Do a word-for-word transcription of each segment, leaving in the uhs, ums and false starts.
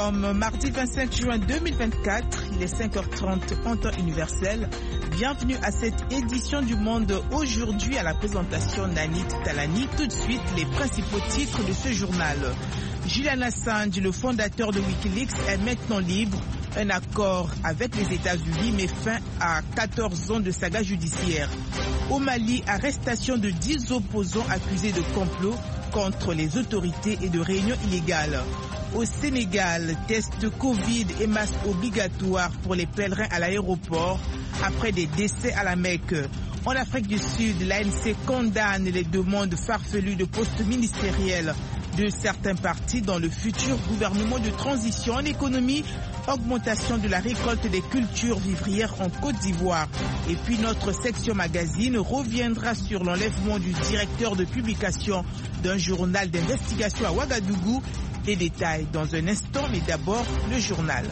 sommes mardi vingt-cinq juin deux mille vingt-quatre, il est cinq heures trente en temps universel. Bienvenue à cette édition du Monde aujourd'hui à la présentation Nanit Talani. Tout de suite, les principaux titres de ce journal. Julian Assange, le fondateur de Wikileaks, est maintenant libre. Un accord avec les États-Unis met fin à quatorze ans de saga judiciaire. Au Mali, arrestation de dix opposants accusés de complot contre les autorités et de réunions illégales. Au Sénégal, test Covid et masque obligatoire pour les pèlerins à l'aéroport après des décès à la Mecque. En Afrique du Sud, l'A N C condamne les demandes farfelues de postes ministériels de certains partis dans le futur gouvernement de transition. En économie, augmentation de la récolte des cultures vivrières en Côte d'Ivoire. Et puis notre section magazine reviendra sur l'enlèvement du directeur de publication d'un journal d'investigation à Ouagadougou. Les détails dans un instant, mais d'abord le journal.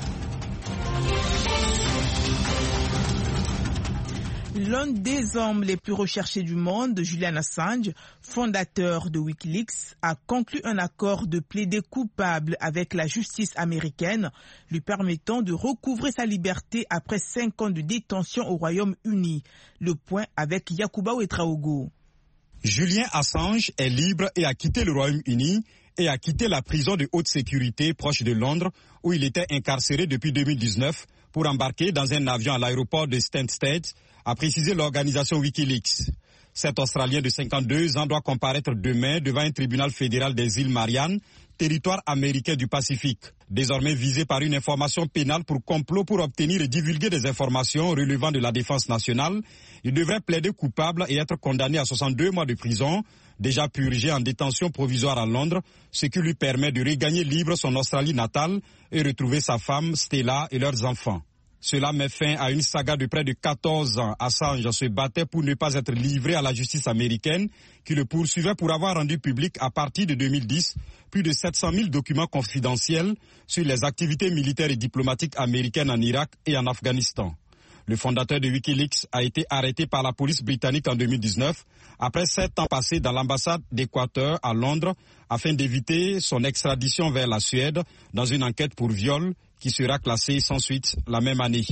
L'un des hommes les plus recherchés du monde, Julian Assange, fondateur de Wikileaks, a conclu un accord de plaider coupable avec la justice américaine, lui permettant de recouvrer sa liberté après cinq ans de détention au Royaume-Uni. Le point avec Yacouba Ouetraogo. Julian Assange est libre et a quitté le Royaume-Uni et a quitté la prison de haute sécurité proche de Londres où il était incarcéré depuis deux mille dix-neuf pour embarquer dans un avion à l'aéroport de Stansted, a précisé l'organisation Wikileaks. Cet Australien de cinquante-deux ans doit comparaître demain devant un tribunal fédéral des îles Mariannes, territoire américain du Pacifique. Désormais visé par une information pénale pour complot pour obtenir et divulguer des informations relevant de la défense nationale, il devrait plaider coupable et être condamné à soixante-deux mois de prison, déjà purgé en détention provisoire à Londres, ce qui lui permet de regagner libre son Australie natale et retrouver sa femme Stella et leurs enfants. Cela met fin à une saga de près de quatorze ans. Assange se battait pour ne pas être livré à la justice américaine qui le poursuivait pour avoir rendu public à partir de deux mille dix plus de sept cent mille documents confidentiels sur les activités militaires et diplomatiques américaines en Irak et en Afghanistan. Le fondateur de Wikileaks a été arrêté par la police britannique en deux mille dix-neuf après sept ans passés dans l'ambassade d'Équateur à Londres afin d'éviter son extradition vers la Suède dans une enquête pour viol qui sera classée sans suite la même année.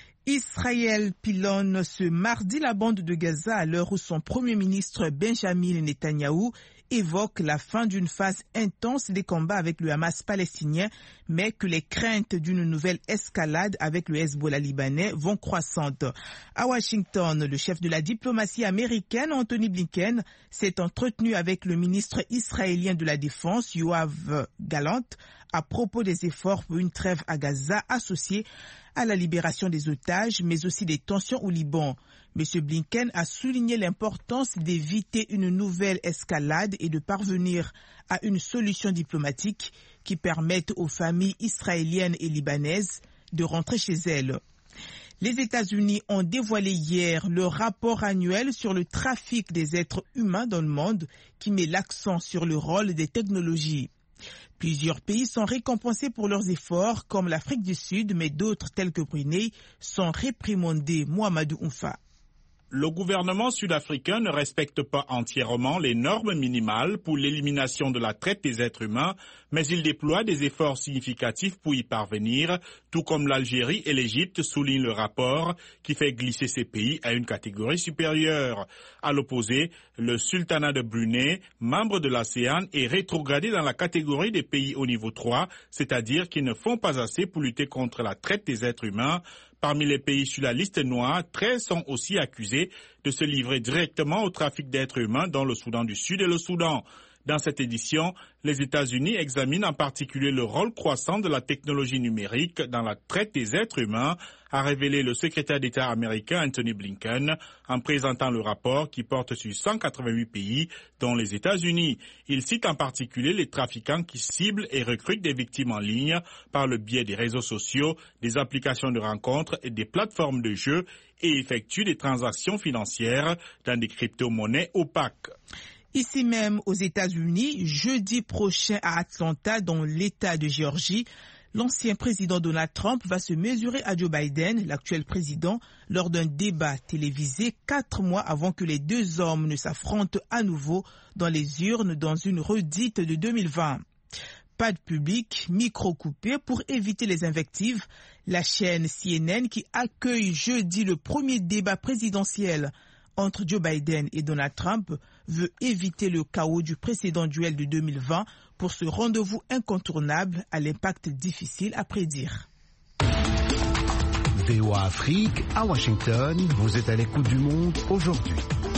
Israël pilonne ce mardi la bande de Gaza à l'heure où son premier ministre Benjamin Netanyahou évoque la fin d'une phase intense des combats avec le Hamas palestinien, mais que les craintes d'une nouvelle escalade avec le Hezbollah libanais vont croissantes. À Washington, le chef de la diplomatie américaine, Anthony Blinken, s'est entretenu avec le ministre israélien de la Défense, Yoav Gallant, à propos des efforts pour une trêve à Gaza associée à la libération des otages, mais aussi des tensions au Liban. M. Blinken a souligné l'importance d'éviter une nouvelle escalade et de parvenir à une solution diplomatique qui permette aux familles israéliennes et libanaises de rentrer chez elles. Les États-Unis ont dévoilé hier le rapport annuel sur le trafic des êtres humains dans le monde qui met l'accent sur le rôle des technologies. Plusieurs pays sont récompensés pour leurs efforts, comme l'Afrique du Sud, mais d'autres, tels que Brunei, sont réprimandés. Mohamedou Oumfa. Le gouvernement sud-africain ne respecte pas entièrement les normes minimales pour l'élimination de la traite des êtres humains, mais il déploie des efforts significatifs pour y parvenir, tout comme l'Algérie et l'Égypte, souligne le rapport, qui fait glisser ces pays à une catégorie supérieure. À l'opposé, le sultanat de Brunei, membre de l'ASEAN, est rétrogradé dans la catégorie des pays au niveau trois, c'est-à-dire qui ne font pas assez pour lutter contre la traite des êtres humains. Parmi les pays sur la liste noire, treize sont aussi accusés de se livrer directement au trafic d'êtres humains dans le Soudan du Sud et le Soudan. Dans cette édition, les États-Unis examinent en particulier le rôle croissant de la technologie numérique dans la traite des êtres humains, a révélé le secrétaire d'État américain Anthony Blinken en présentant le rapport qui porte sur cent quatre-vingt-huit pays, dont les États-Unis. Il cite en particulier les trafiquants qui ciblent et recrutent des victimes en ligne par le biais des réseaux sociaux, des applications de rencontres et des plateformes de jeux et effectuent des transactions financières dans des crypto-monnaies opaques. Ici même aux États-Unis, jeudi prochain à Atlanta, dans l'État de Géorgie, l'ancien président Donald Trump va se mesurer à Joe Biden, l'actuel président, lors d'un débat télévisé quatre mois avant que les deux hommes ne s'affrontent à nouveau dans les urnes dans une redite de deux mille vingt. pas de public, micro coupé pour éviter les invectives. La chaîne C N N, qui accueille jeudi le premier débat présidentiel entre Joe Biden et Donald Trump, veut éviter le chaos du précédent duel de deux mille vingt pour ce rendez-vous incontournable à l'impact difficile à prédire. V O A Afrique, à Washington, vous êtes à l'écoute du monde aujourd'hui.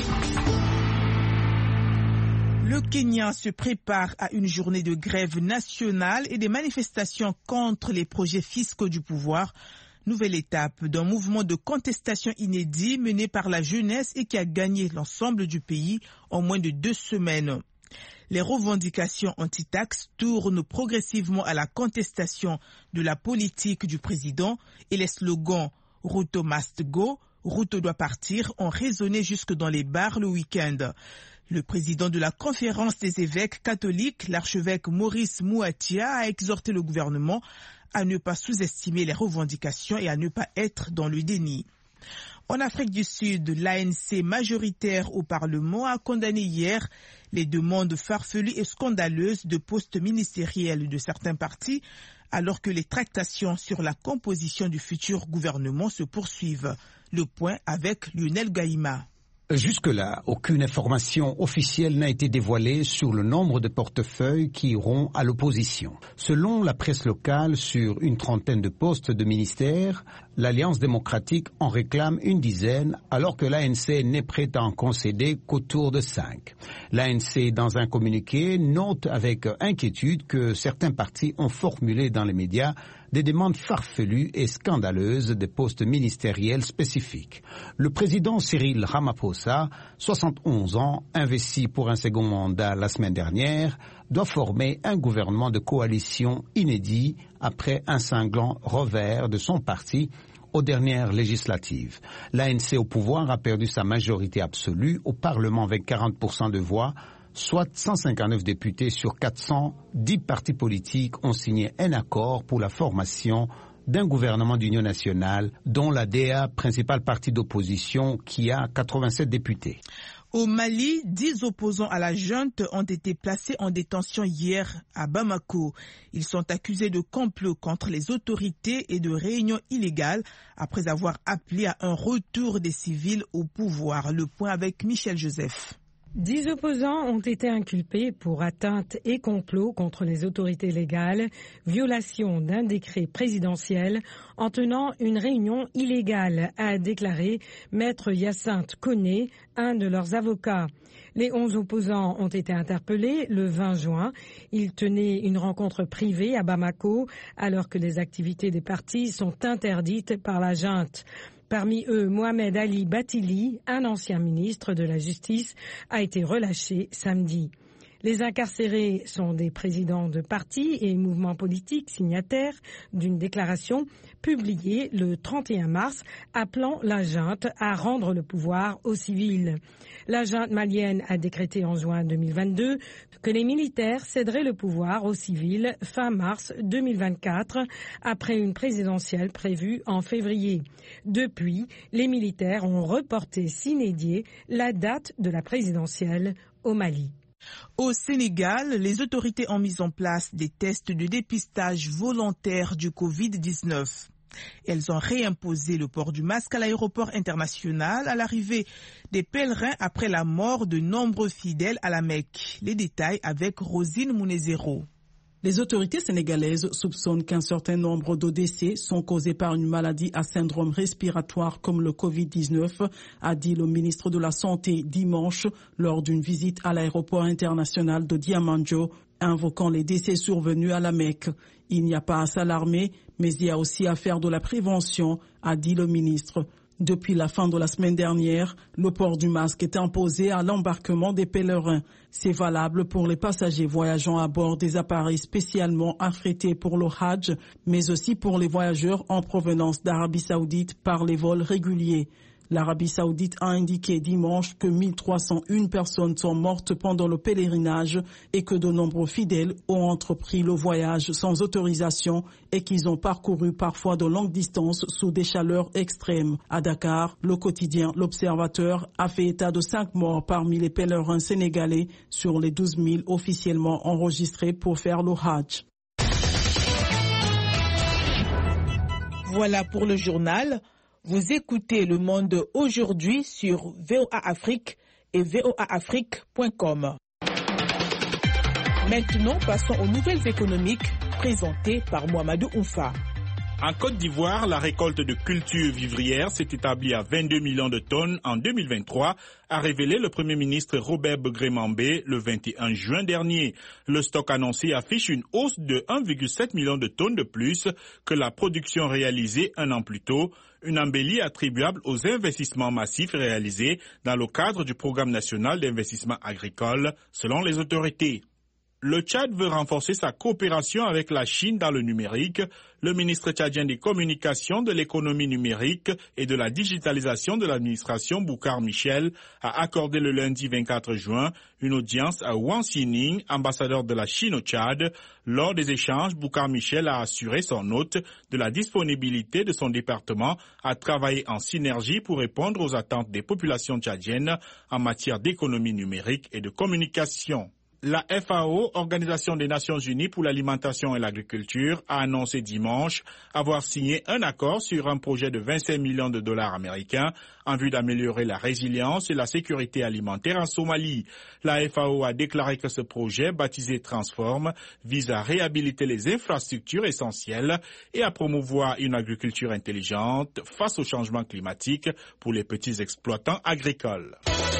Le Kenya se prépare à une journée de grève nationale et des manifestations contre les projets fiscaux du pouvoir. Nouvelle étape d'un mouvement de contestation inédit mené par la jeunesse et qui a gagné l'ensemble du pays en moins de deux semaines. Les revendications anti-taxes tournent progressivement à la contestation de la politique du président et les slogans « Ruto must go »,« Ruto doit partir » ont résonné jusque dans les bars le week-end. Le président de la conférence des évêques catholiques, l'archevêque Maurice Mouatia, a exhorté le gouvernement à ne pas sous-estimer les revendications et à ne pas être dans le déni. En Afrique du Sud, l'A N C majoritaire au Parlement a condamné hier les demandes farfelues et scandaleuses de postes ministériels de certains partis, alors que les tractations sur la composition du futur gouvernement se poursuivent. Le point avec Lionel Gaïma. Jusque-là, aucune information officielle n'a été dévoilée sur le nombre de portefeuilles qui iront à l'opposition. Selon la presse locale, sur une trentaine de postes de ministères, l'Alliance démocratique en réclame une dizaine, alors que l'A N C n'est prête à en concéder qu'autour de cinq. L'A N C, dans un communiqué, note avec inquiétude que certains partis ont formulé dans les médias des demandes farfelues et scandaleuses des postes ministériels spécifiques. Le président Cyril Ramaphosa, soixante et onze ans, investi pour un second mandat la semaine dernière, doit former un gouvernement de coalition inédit après un cinglant revers de son parti aux dernières législatives. L'A N C au pouvoir a perdu sa majorité absolue au Parlement avec quarante pour cent de voix, soit cent cinquante-neuf députés sur quatre cent dix partis politiques ont signé un accord pour la formation d'un gouvernement d'union nationale, dont l'A D A, principal parti d'opposition, qui a quatre-vingt-sept députés. Au Mali, dix opposants à la junte ont été placés en détention hier à Bamako. Ils sont accusés de complot contre les autorités et de réunions illégales après avoir appelé à un retour des civils au pouvoir. Le point avec Michel Joseph. Dix opposants ont été inculpés pour atteinte et complot contre les autorités légales, violation d'un décret présidentiel en tenant une réunion illégale, a déclaré Maître Hyacinthe Koné, un de leurs avocats. Les onze opposants ont été interpellés le vingt juin. Ils tenaient une rencontre privée à Bamako alors que les activités des partis sont interdites par la junte. Parmi eux, Mohamed Ali Batili, un ancien ministre de la Justice, a été relâché samedi. Les incarcérés sont des présidents de partis et mouvements politiques signataires d'une déclaration publiée le trente et un mars appelant la junte à rendre le pouvoir aux civils. La junte malienne a décrété en juin deux mille vingt-deux que les militaires céderaient le pouvoir aux civils fin mars deux mille vingt-quatre après une présidentielle prévue en février. Depuis, les militaires ont reporté sine die la date de la présidentielle au Mali. Au Sénégal, les autorités ont mis en place des tests de dépistage volontaire du covid dix-neuf. Elles ont réimposé le port du masque à l'aéroport international à l'arrivée des pèlerins après la mort de nombreux fidèles à la Mecque. Les détails avec Rosine Mounezero. Les autorités sénégalaises soupçonnent qu'un certain nombre de décès sont causés par une maladie à syndrome respiratoire comme le covid dix-neuf, a dit le ministre de la Santé dimanche lors d'une visite à l'aéroport international de Diamandjo, invoquant les décès survenus à la Mecque. Il n'y a pas à s'alarmer, mais il y a aussi à faire de la prévention, a dit le ministre. Depuis la fin de la semaine dernière, le port du masque est imposé à l'embarquement des pèlerins. C'est valable pour les passagers voyageant à bord des appareils spécialement affrétés pour le Hajj, mais aussi pour les voyageurs en provenance d'Arabie Saoudite par les vols réguliers. L'Arabie Saoudite a indiqué dimanche que mille trois cent une personnes sont mortes pendant le pèlerinage et que de nombreux fidèles ont entrepris le voyage sans autorisation et qu'ils ont parcouru parfois de longues distances sous des chaleurs extrêmes. À Dakar, le quotidien L'Observateur a fait état de cinq morts parmi les pèlerins sénégalais sur les douze mille officiellement enregistrés pour faire le Hajj. Voilà pour le journal. Vous écoutez Le Monde aujourd'hui sur V O A Afrique et V O A Afrique point com. Maintenant, passons aux nouvelles économiques présentées par Mohamedou Oumfa. En Côte d'Ivoire, la récolte de cultures vivrières s'est établie à vingt-deux millions de tonnes en deux mille vingt-trois, a révélé le Premier ministre Robert Begré-Mambé le vingt et un juin dernier. Le stock annoncé affiche une hausse de un virgule sept million de tonnes de plus que la production réalisée un an plus tôt, une embellie attribuable aux investissements massifs réalisés dans le cadre du Programme national d'investissement agricole, selon les autorités. Le Tchad veut renforcer sa coopération avec la Chine dans le numérique. Le ministre tchadien des Communications, de l'économie numérique et de la digitalisation de l'administration, Boucar Michel, a accordé le lundi vingt-quatre juin une audience à Wang Xining, ambassadeur de la Chine au Tchad. Lors des échanges, Boucar Michel a assuré son hôte de la disponibilité de son département à travailler en synergie pour répondre aux attentes des populations tchadiennes en matière d'économie numérique et de communication. La F A O, Organisation des Nations Unies pour l'alimentation et l'agriculture, a annoncé dimanche avoir signé un accord sur un projet de vingt-cinq millions de dollars américains en vue d'améliorer la résilience et la sécurité alimentaire en Somalie. La F A O a déclaré que ce projet, baptisé Transform, vise à réhabiliter les infrastructures essentielles et à promouvoir une agriculture intelligente face au changement climatique pour les petits exploitants agricoles.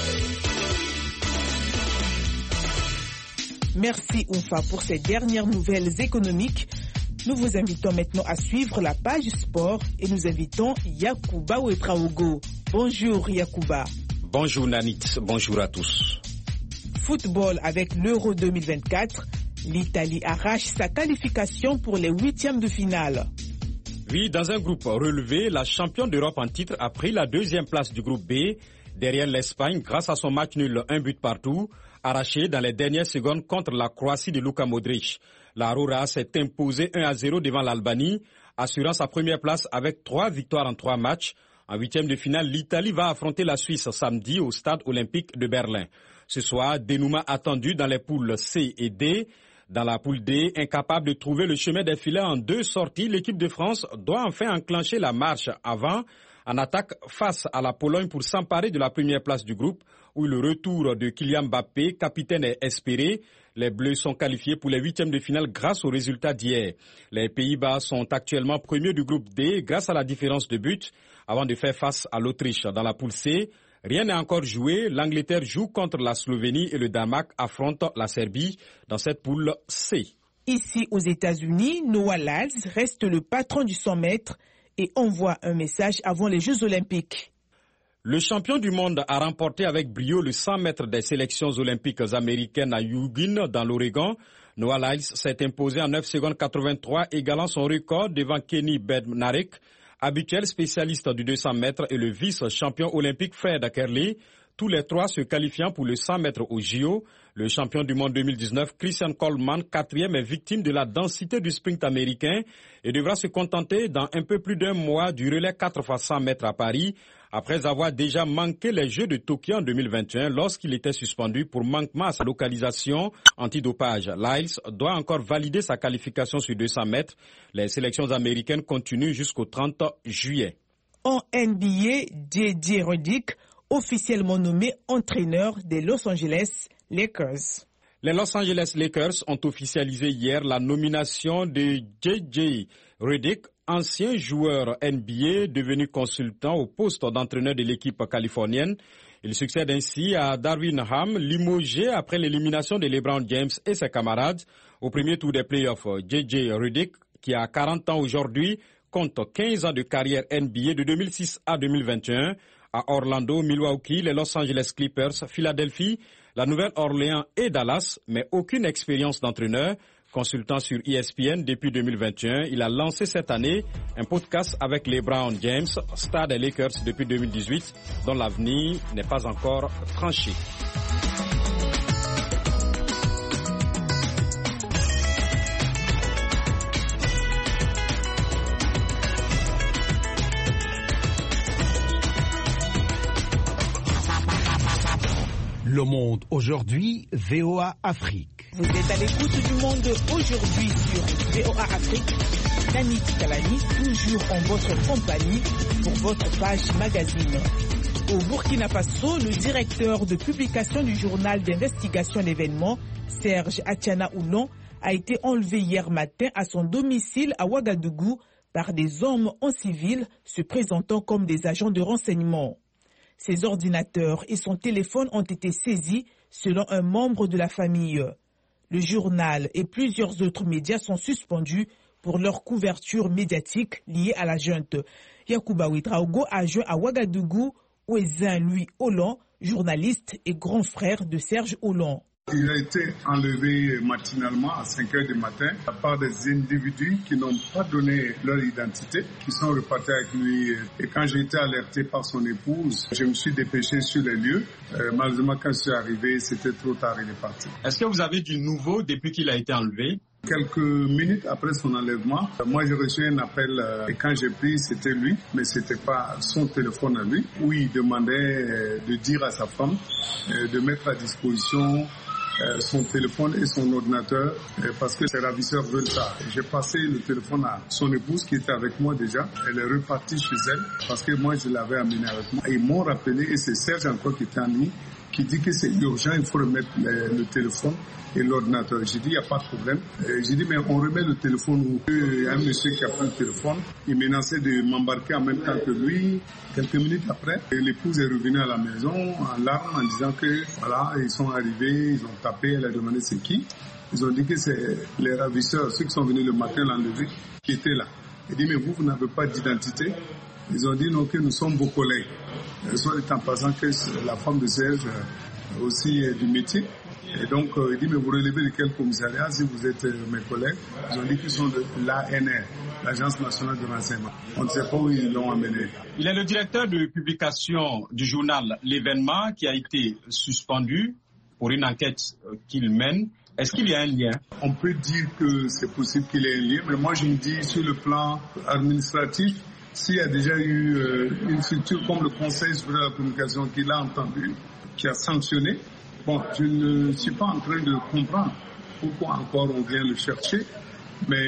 Merci Oumfa pour ces dernières nouvelles économiques. Nous vous invitons maintenant à suivre la page sport et nous invitons Yacouba Ouetraogo. Bonjour Yacouba. Bonjour Nanit, bonjour à tous. Football avec l'Euro deux mille vingt-quatre, l'Italie arrache sa qualification pour les huitièmes de finale. Oui, dans un groupe relevé, la championne d'Europe en titre a pris la deuxième place du groupe B, derrière l'Espagne grâce à son match nul un but partout, arraché dans les dernières secondes contre la Croatie de Luka Modric. La Aurora s'est imposée un à zéro devant l'Albanie, assurant sa première place avec trois victoires en trois matchs. En huitième de finale, l'Italie va affronter la Suisse samedi au stade olympique de Berlin. Ce soir, dénouement attendu dans les poules C et D. Dans la poule D, incapable de trouver le chemin des filets en deux sorties, l'équipe de France doit enfin enclencher la marche avant en attaque face à la Pologne pour s'emparer de la première place du groupe, où le retour de Kylian Mbappé, capitaine, est espéré. Les Bleus sont qualifiés pour les huitièmes de finale grâce aux résultats d'hier. Les Pays-Bas sont actuellement premiers du groupe D grâce à la différence de but avant de faire face à l'Autriche. Dans la poule C, rien n'est encore joué. L'Angleterre joue contre la Slovénie et le Danemark affronte la Serbie dans cette poule C. Ici aux États-Unis, Noah Lyles reste le patron du cent mètres et envoie un message avant les Jeux Olympiques. Le champion du monde a remporté avec brio le cent mètres des sélections olympiques américaines à Eugene, dans l'Oregon. Noah Lyles s'est imposé en neuf secondes quatre-vingt-trois, égalant son record devant Kenny Bednarek, habituel spécialiste du deux cents mètres, et le vice-champion olympique Fred Kerley, tous les trois se qualifiant pour le cent mètres au J O. Le champion du monde deux mille dix-neuf, Christian Coleman, quatrième, est victime de la densité du sprint américain et devra se contenter dans un peu plus d'un mois du relais quatre fois cent mètres à Paris, après avoir déjà manqué les Jeux de Tokyo en deux mille vingt et un lorsqu'il était suspendu pour manquement à sa localisation antidopage. Lyles doit encore valider sa qualification sur deux cents mètres. Les sélections américaines continuent jusqu'au trente juillet. En N B A, J J Redick, officiellement nommé entraîneur des Los Angeles Lakers. Les Los Angeles Lakers ont officialisé hier la nomination de J J Redick, ancien joueur N B A devenu consultant au poste d'entraîneur de l'équipe californienne. Il succède ainsi à Darvin Ham, limogé après l'élimination de LeBron James et ses camarades au premier tour des playoffs. J J Redick, qui a quarante ans aujourd'hui, compte quinze ans de carrière N B A de deux mille six à deux mille vingt et un. À Orlando, Milwaukee, les Los Angeles Clippers, Philadelphie, la Nouvelle-Orléans et Dallas, mais aucune expérience d'entraîneur. Consultant sur E S P N depuis deux mille vingt et un, il a lancé cette année un podcast avec LeBron James, star des Lakers depuis deux mille dix-huit, dont l'avenir n'est pas encore tranché. Le Monde aujourd'hui, V O A Afrique. Vous êtes à l'écoute du Monde aujourd'hui sur V O A Afrique. Nani Tikalani, toujours en votre compagnie pour votre page magazine. Au Burkina Faso, le directeur de publication du journal d'investigation d'événements, Serge Atiana Oulon, a été enlevé hier matin à son domicile à Ouagadougou par des hommes en civil se présentant comme des agents de renseignement. Ses ordinateurs et son téléphone ont été saisis selon un membre de la famille. Le journal et plusieurs autres médias sont suspendus pour leur couverture médiatique liée à la junte. Yacouba Ouedraogo a joint à Ouagadougou Ouezin Louis Oulon, journaliste et grand frère de Serge Oulon. Il a été enlevé matinalement à cinq heures du matin par des individus qui n'ont pas donné leur identité, qui sont repartis avec lui. Et quand j'ai été alerté par son épouse, je me suis dépêché sur les lieux. Euh, malheureusement, quand je suis arrivé, c'était trop tard, il est parti. Est-ce que vous avez du nouveau depuis qu'il a été enlevé? Quelques minutes après son enlèvement, moi j'ai reçu un appel et quand j'ai pris, c'était lui, mais c'était pas son téléphone à lui, où il demandait de dire à sa femme de mettre à disposition son téléphone et son ordinateur parce que ses ravisseurs veulent ça. J'ai passé le téléphone à son épouse qui était avec moi déjà. Elle est repartie chez elle parce que moi je l'avais amené avec moi. Et ils m'ont rappelé, et c'est Serge encore qui était en ligne, qui dit que c'est urgent, il faut remettre le, le téléphone et l'ordinateur. J'ai dit, il n'y a pas de problème. Et j'ai dit, mais on remet le téléphone où il y a un monsieur qui a pris le téléphone. Il menaçait de m'embarquer en même temps que lui. Quelques minutes après, l'épouse est revenue à la maison en larmes en disant que, voilà, ils sont arrivés, ils ont tapé, elle a demandé c'est qui. Ils ont dit que c'est les ravisseurs, ceux qui sont venus le matin l'enlever, qui étaient là. Il dit, mais vous, vous n'avez pas d'identité. Ils ont dit, non, que nous sommes vos collègues. Soit en passant que la femme de Serge aussi est du métier. Et donc, euh, il dit, mais vous relevez de quel commissariat si vous êtes euh, mes collègues? Ils ont dit qu'ils sont de l'A N R, l'Agence nationale de renseignement. On ne sait pas où ils l'ont amené. Il est le directeur de publication du journal L'événement qui a été suspendu pour une enquête qu'il mène. Est-ce qu'il y a un lien? On peut dire que c'est possible qu'il y ait un lien, mais moi je me dis sur le plan administratif, s'il y a déjà eu euh, une structure comme le Conseil supérieur de la communication qui l'a entendu, qui a sanctionné, bon, je ne suis pas en train de comprendre pourquoi encore on vient le chercher, mais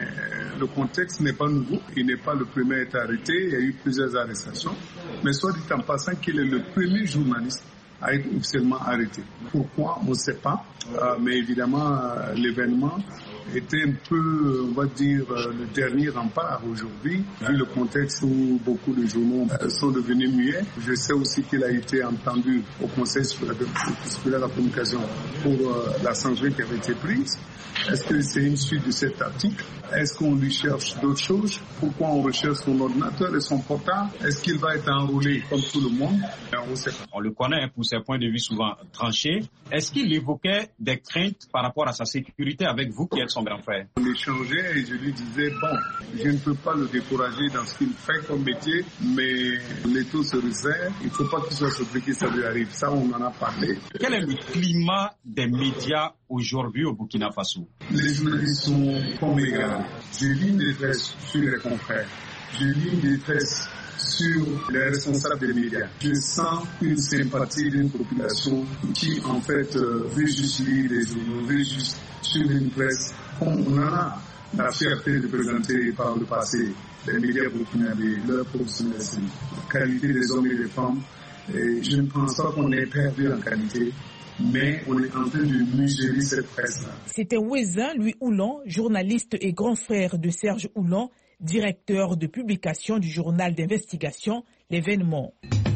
le contexte n'est pas nouveau. Il n'est pas le premier à être arrêté, il y a eu plusieurs arrestations, mais soit dit en passant qu'il est le premier journaliste à être officiellement arrêté. Pourquoi? On ne sait pas, euh, mais évidemment euh, l'événement était un peu, on va dire, euh, le dernier rempart aujourd'hui, vu le contexte où beaucoup de journaux euh, sont devenus muets. Je sais aussi qu'il a été entendu au Conseil supérieur de la communication pour euh, la sanction qui avait été prise. Est-ce que c'est une suite de cet article? Est-ce qu'on lui cherche d'autres choses? Pourquoi on recherche son ordinateur et son portable? Est-ce qu'il va être enrôlé comme tout le monde? On sait pas. On le connaît pour ses points de vue souvent tranchés. Est-ce qu'il évoquait des craintes par rapport à sa sécurité avec vous qui êtes son grand frère? On échangeait et je lui disais, bon, je ne peux pas le décourager dans ce qu'il fait comme métier, mais les taux se resserrent. Il ne faut pas qu'il soit surpris que ça lui arrive. Ça, on en a parlé. Quel est le climat des médias aujourd'hui au Burkina Faso? Les journalistes sont comme égaux. Je lis une détresse sur les confrères. Je lis une détresse sur les responsables des médias. Je sens une sympathie d'une population qui, en fait, euh, veut juste lire les journaux, veut juste suivre une presse. Comme on en a la fierté de présenter par le passé les médias burkinabés, leur professionnalisme, la qualité des hommes et des femmes. Et je ne pense pas qu'on ait perdu en qualité, mais on est en train de mesurer cette presse-là. C'était Ouezin Louis Oulon, journaliste et grand frère de Serge Oulon, directeur de publication du journal d'investigation L'événement.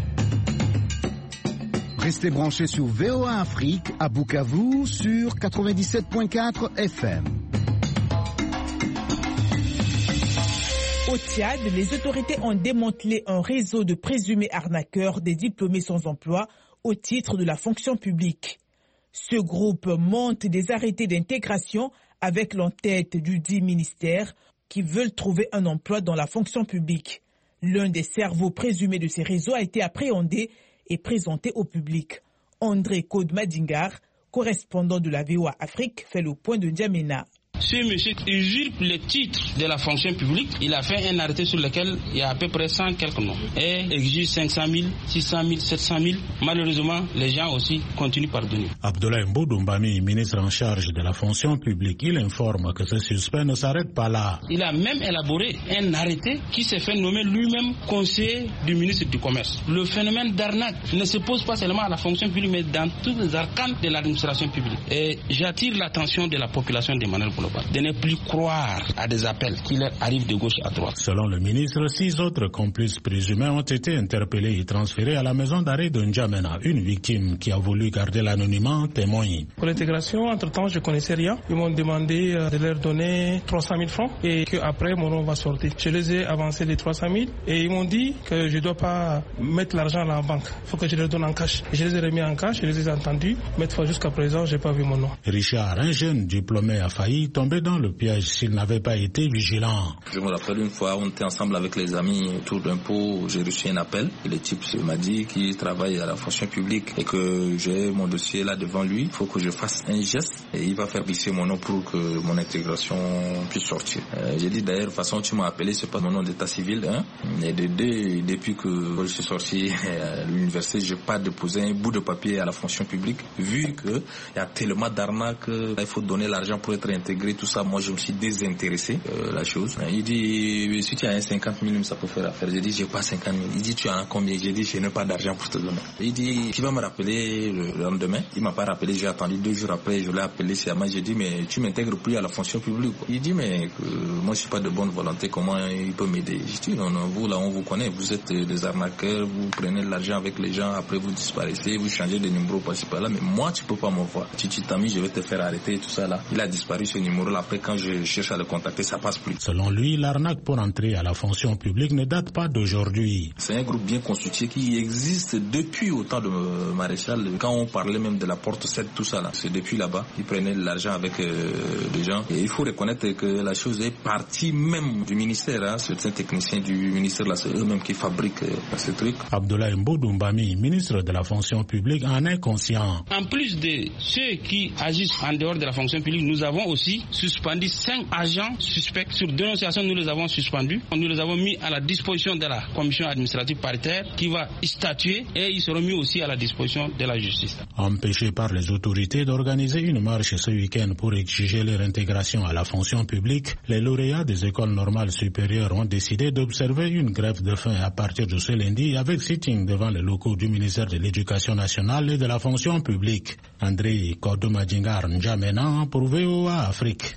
Restez branchés sur V O A Afrique à Bukavu sur quatre-vingt-dix-sept point quatre F M. Au Tchad, les autorités ont démantelé un réseau de présumés arnaqueurs des diplômés sans emploi au titre de la fonction publique. Ce groupe monte des arrêtés d'intégration avec l'entête du dit ministère qui veulent trouver un emploi dans la fonction publique. L'un des cerveaux présumés de ces réseaux a été appréhendé et présenté au public. André Code Madingar, correspondant de la V O A Afrique, fait le point de N'Djamena. ce monsieur usurpe le titre de la fonction publique. Il a fait un arrêté sur lequel il y a à peu près cent quelques noms et exige cinq cent mille, six cent mille, sept cent mille. Malheureusement, les gens aussi continuent par donner. Abdoulaye Mbodoumbami, ministre en charge de la fonction publique, il informe que ce suspect ne s'arrête pas là. Il a même élaboré un arrêté qui s'est fait nommer lui-même conseiller du ministre du Commerce. Le phénomène d'arnaque ne se pose pas seulement à la fonction publique, mais dans tous les arcanes de l'administration publique. Et j'attire l'attention de la population de manière globale, de ne plus croire à des appels qui leur arrivent de gauche à droite. Selon le ministre, six autres complices présumés ont été interpellés et transférés à la maison d'arrêt de N'Djamena. Une victime qui a voulu garder l'anonymat témoigne. Pour l'intégration, entre-temps, je ne connaissais rien. Ils m'ont demandé de leur donner trois cent mille francs et qu'après, mon nom va sortir. Je les ai avancés les trois cent mille et ils m'ont dit que je ne dois pas mettre l'argent à la banque. Il faut que je leur donne en cash. Je les ai remis en cash, je les ai entendus. Mais jusqu'à présent, je n'ai pas vu mon nom. Richard, un jeune diplômé, a failli tomber dans le piège s'il n'avait pas été vigilant. Je me rappelle une fois, on était ensemble avec les amis autour d'un pot, j'ai reçu un appel. Et le type m'a dit qu'il travaille à la fonction publique et que j'ai mon dossier là devant lui. Il faut que je fasse un geste et il va faire glisser mon nom pour que mon intégration puisse sortir. Euh, j'ai dit d'ailleurs, de toute façon, tu m'as appelé, c'est pas mon nom d'état civil. Hein. Et de, de, depuis que je suis sorti à l'université, je n'ai pas déposé un bout de papier à la fonction publique. Vu qu'il y a tellement d'arnaques, il faut donner l'argent pour être intégré, tout ça. Moi, je me suis désintéressé euh, la chose. Il dit, si tu as un cinquante mille, ça peut faire affaire. J'ai dit, j'ai pas cinquante mille. Il dit, tu as combien? J'ai dit, je n'ai pas d'argent pour te donner. Il dit, qui va me rappeler le lendemain? Il m'a pas rappelé, j'ai attendu deux jours après, je l'ai appelé, c'est à moi, j'ai dit, mais tu m'intègres plus à la fonction publique. Il dit, mais euh, moi, je suis pas de bonne volonté, comment il peut m'aider? J'ai dit, non, non, vous, là, on vous connaît, vous êtes des arnaqueurs, vous prenez l'argent avec les gens, après vous disparaissez, vous changez de numéro par-ci par-là, mais moi, tu peux pas me voir. Tu t'as mis, je vais te faire arrêter, tout ça, là. Il a disparu ce numéro-là, après, quand je cherche à le contacter, ça passe plus. Selon lui, l'arnaque pour entrer à la fonction publique ne date pas d'aujourd'hui. C'est un groupe bien constitué qui existe depuis au temps de Maréchal. Quand on parlait même de la porte sept, tout ça là, c'est depuis là-bas qu'ils prenaient de l'argent avec euh, des gens. Et il faut reconnaître que la chose est partie même du ministère. Hein. Certains techniciens du ministère là, c'est eux-mêmes qui fabriquent euh, ce truc. Abdoulaye Mbodoumbami, ministre de la fonction publique, en est conscient. En plus de ceux qui agissent en dehors de la fonction publique, nous avons aussi suspendu cinq agents suspects. Sur dénonciation, nous les avons suspendus. Nous les avons mis à la disposition de la commission administrative paritaire qui va statuer et ils seront mis aussi à la disposition de la justice. Empêchés par les autorités d'organiser une marche ce week-end pour exiger leur intégration à la fonction publique, les lauréats des écoles normales supérieures ont décidé d'observer une grève de faim à partir de ce lundi avec sitting devant les locaux du ministère de l'Éducation nationale et de la fonction publique. André Kodomadjingar N'Djamena pour V O A Afrique.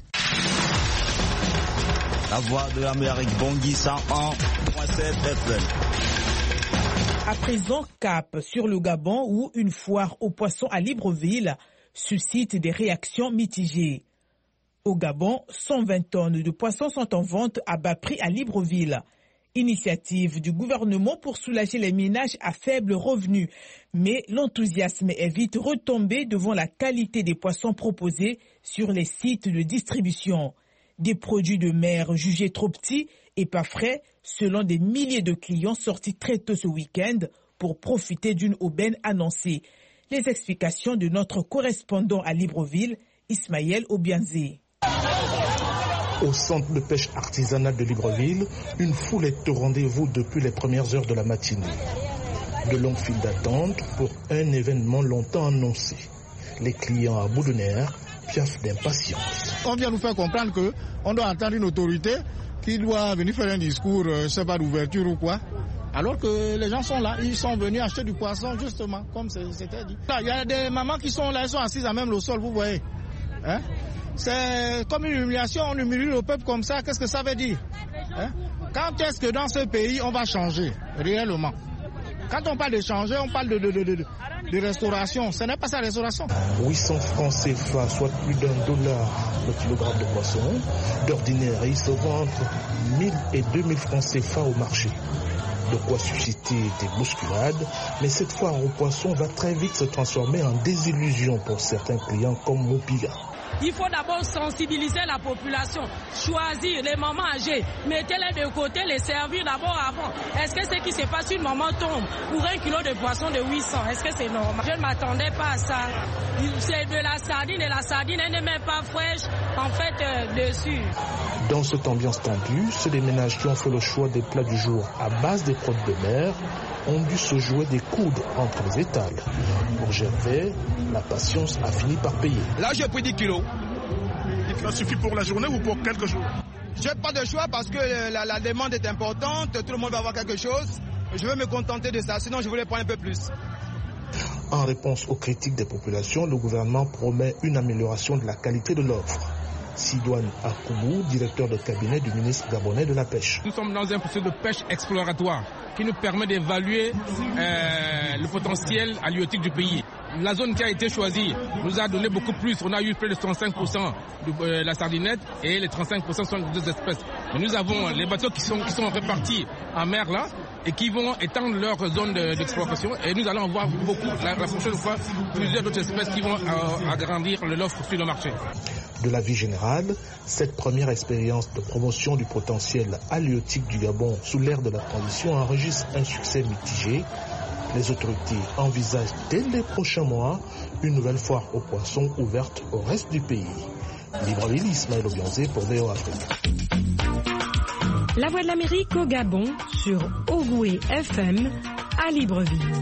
La voix de l'Amérique, Bangui cent un point sept F M. À présent, cap sur le Gabon où une foire aux poissons à Libreville suscite des réactions mitigées. Au Gabon, cent vingt tonnes de poissons sont en vente à bas prix à Libreville. Initiative du gouvernement pour soulager les ménages à faible revenu. Mais l'enthousiasme est vite retombé devant la qualité des poissons proposés sur les sites de distribution. Des produits de mer jugés trop petits et pas frais, selon des milliers de clients sortis très tôt ce week-end pour profiter d'une aubaine annoncée. Les explications de notre correspondant à Libreville, Ismaël Obianzé. Au centre de pêche artisanale de Libreville, une foule est au rendez-vous depuis les premières heures de la matinée. De longues files d'attente pour un événement longtemps annoncé. Les clients à bout de nerfs piaffent d'impatience. On vient nous faire comprendre qu'on doit attendre une autorité qui doit venir faire un discours, je ne sais pas, d'ouverture ou quoi. Alors que les gens sont là, ils sont venus acheter du poisson justement, comme c'était dit. Il y a des mamans qui sont là, elles sont assises à même le sol, vous voyez. Hein? C'est comme une humiliation, on humilie le peuple comme ça, qu'est-ce que ça veut dire? Hein? Quand est-ce que dans ce pays on va changer réellement? Quand on parle de changer, on parle de, de, de, de, de restauration. Ce n'est pas ça, restauration. huit cents francs C F A, soit plus d'un dollar le kilogramme de poisson. D'ordinaire, ils se vendent entre mille et deux mille francs C F A au marché. De quoi susciter des bousculades, mais cette foire aux poissons va très vite se transformer en désillusion pour certains clients comme Mopiga. Il faut d'abord sensibiliser la population, choisir les mamans âgées, mettez-les de côté, les servir d'abord avant. Est-ce que ce qui se passe, une maman tombe pour un kilo de poisson de huit cents, est-ce que c'est normal? Je ne m'attendais pas à ça. C'est de la sardine et la sardine, elle n'est même pas fraîche, en fait, euh, dessus. Dans cette ambiance tendue, ceux des ménages qui ont fait le choix des plats du jour à base des produits de mer ont dû se jouer des coudes entre les étals. Pour Gervais, la patience a fini par payer. Là, j'ai pris dix kilos. Ça suffit pour la journée ou pour quelques jours? Je n'ai pas de choix parce que la, la demande est importante, tout le monde va avoir quelque chose. Je vais me contenter de ça, sinon je voulais prendre un peu plus. En réponse aux critiques des populations, le gouvernement promet une amélioration de la qualité de l'offre. Sidouane Akoubou, directeur de cabinet du ministre gabonais de la pêche. Nous sommes dans un processus de pêche exploratoire qui nous permet d'évaluer euh, le potentiel halieutique du pays. La zone qui a été choisie nous a donné beaucoup plus. On a eu près de trente-cinq pour cent de euh, la sardinette et les trente-cinq pour cent sont deux espèces. Mais nous avons les bateaux qui sont, qui sont répartis en mer là et qui vont étendre leur zone d'exploitation et nous allons avoir beaucoup, la, la prochaine fois, plusieurs autres espèces qui vont euh, agrandir l'offre sur le marché. De la vie générale, cette première expérience de promotion du potentiel halieutique du Gabon sous l'ère de la transition enregistre un succès mitigé. Les autorités envisagent dès les prochains mois une nouvelle foire aux poissons ouverte au reste du pays. Libreville, Ismaël Obianzé pour V O A Afrique. La Voix de l'Amérique au Gabon sur Ogoué F M à Libreville.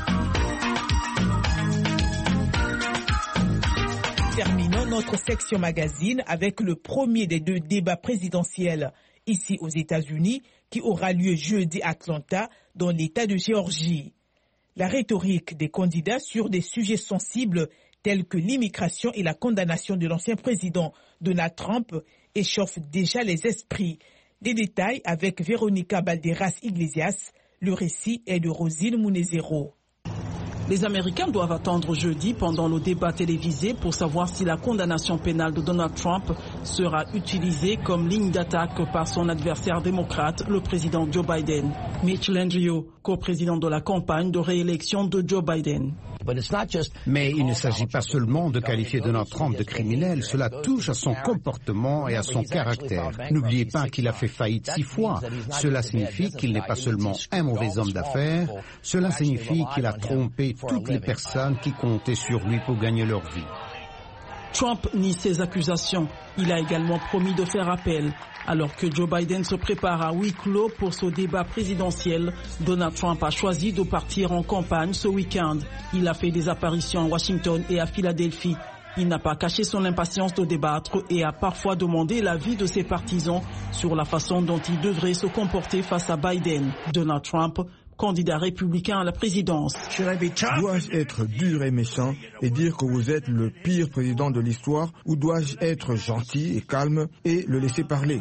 Terminons notre section magazine avec le premier des deux débats présidentiels ici aux États-Unis qui aura lieu jeudi à Atlanta dans l'État de Géorgie. La rhétorique des candidats sur des sujets sensibles tels que l'immigration et la condamnation de l'ancien président Donald Trump échauffe déjà les esprits. Des détails avec Véronica Balderas Iglesias. Le récit est de Rosine Munezero. Les Américains doivent attendre jeudi pendant le débat télévisé pour savoir si la condamnation pénale de Donald Trump sera utilisée comme ligne d'attaque par son adversaire démocrate, le président Joe Biden. Mitch Landrieu, co-président de la campagne de réélection de Joe Biden. Mais il ne s'agit pas seulement de qualifier Donald Trump de criminel, cela touche à son comportement et à son caractère. N'oubliez pas qu'il a fait faillite six fois. Cela signifie qu'il n'est pas seulement un mauvais homme d'affaires, cela signifie qu'il a trompé toutes les personnes qui comptaient sur lui pour gagner leur vie. Trump nie ces accusations. Il a également promis de faire appel. Alors que Joe Biden se prépare à huis clos pour ce débat présidentiel, Donald Trump a choisi de partir en campagne ce week-end. Il a fait des apparitions à Washington et à Philadelphie. Il n'a pas caché son impatience de débattre et a parfois demandé l'avis de ses partisans sur la façon dont il devrait se comporter face à Biden. Donald Trump, candidat républicain à la présidence. Dois-je être dur et méchant et dire que vous êtes le pire président de l'histoire ou dois-je être gentil et calme et le laisser parler?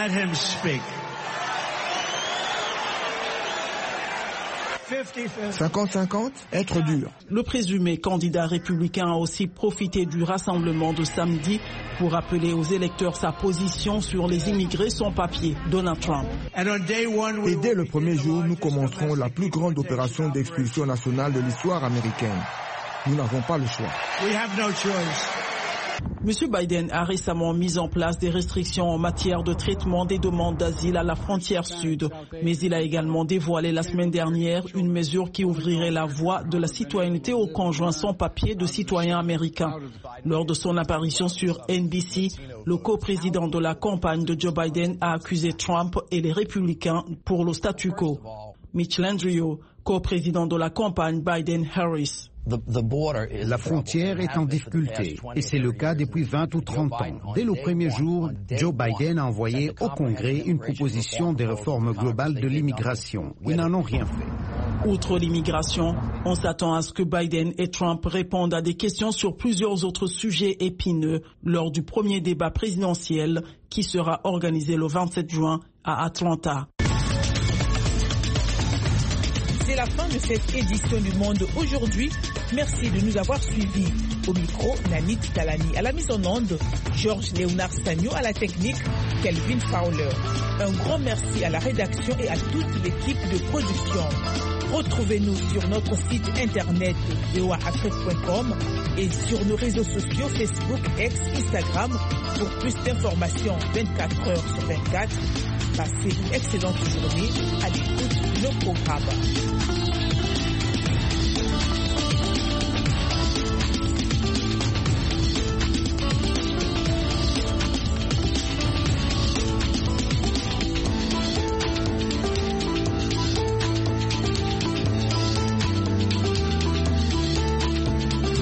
cinquante cinquante, être dur. Le présumé candidat républicain a aussi profité du rassemblement de samedi pour rappeler aux électeurs sa position sur les immigrés sans papier, Donald Trump. Et dès le premier jour, nous commencerons la plus grande opération d'expulsion nationale de l'histoire américaine. Nous n'avons pas le choix. Monsieur Biden a récemment mis en place des restrictions en matière de traitement des demandes d'asile à la frontière sud. Mais il a également dévoilé la semaine dernière une mesure qui ouvrirait la voie de la citoyenneté aux conjoints sans papier de citoyens américains. Lors de son apparition sur N B C, le coprésident de la campagne de Joe Biden a accusé Trump et les républicains pour le statu quo. Mitch Landrieu, coprésident de la campagne Biden-Harris. La frontière est en difficulté et c'est le cas depuis vingt ou trente ans. Dès le premier jour, Joe Biden a envoyé au Congrès une proposition de réforme globale de l'immigration. Ils n'en ont rien fait. Outre l'immigration, on s'attend à ce que Biden et Trump répondent à des questions sur plusieurs autres sujets épineux lors du premier débat présidentiel qui sera organisé le vingt-sept juin à Atlanta. C'est la fin de cette édition du Monde aujourd'hui. Merci de nous avoir suivis. Au micro, Nanit Talani. À la mise en onde, Georges Léonard Sagno. À la technique, Kelvin Fowler. Un grand merci à la rédaction et à toute l'équipe de production. Retrouvez-nous sur notre site internet v o a afrique point com et sur nos réseaux sociaux Facebook, X, Instagram pour plus d'informations vingt-quatre heures sur vingt-quatre. Passez une excellente journée à l'écoute de nos programmes.